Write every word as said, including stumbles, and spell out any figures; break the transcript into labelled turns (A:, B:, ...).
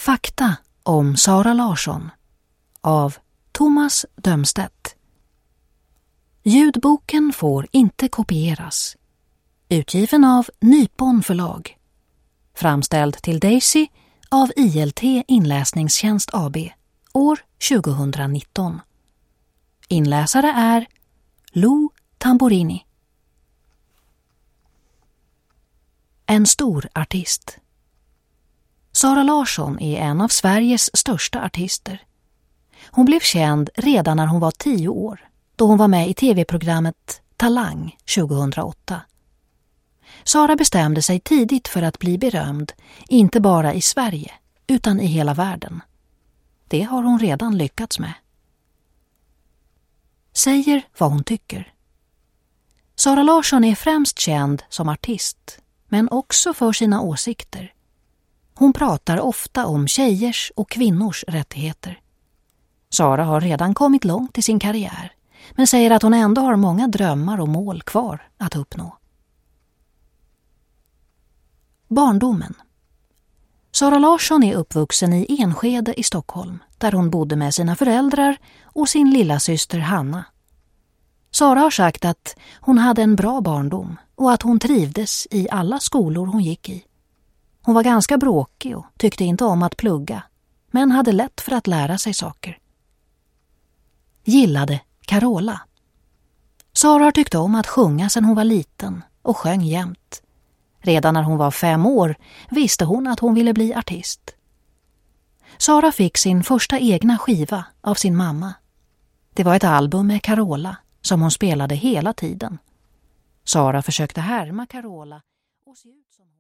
A: Fakta om Sara Larsson av Thomas Dömstedt. Ljudboken får inte kopieras. Utgiven av Nypon förlag. Framställd till Daisy av I L T Inläsningstjänst A B år tjugonitton. Inläsare är Lou Tamborini. En stor artist. Sara Larsson är en av Sveriges största artister. Hon blev känd redan när hon var tio år, då hon var med i tv-programmet Talang tjugohundraåtta. Sara bestämde sig tidigt för att bli berömd, inte bara i Sverige, utan i hela världen. Det har hon redan lyckats med. Säger vad hon tycker. Sara Larsson är främst känd som artist, men också för sina åsikter. Hon pratar ofta om tjejers och kvinnors rättigheter. Sara har redan kommit långt i sin karriär, men säger att hon ändå har många drömmar och mål kvar att uppnå. Barndomen. Sara Larsson är uppvuxen i Enskede i Stockholm, där hon bodde med sina föräldrar och sin lilla syster Hanna. Sara har sagt att hon hade en bra barndom och att hon trivdes i alla skolor hon gick i. Hon var ganska bråkig och tyckte inte om att plugga, men hade lätt för att lära sig saker. Gillade Carola. Sara har tyckt om att sjunga sedan hon var liten och sjöng jämt. Redan när hon var fem år visste hon att hon ville bli artist. Sara fick sin första egna skiva av sin mamma. Det var ett album med Carola som hon spelade hela tiden. Sara försökte härma Carola och se ut som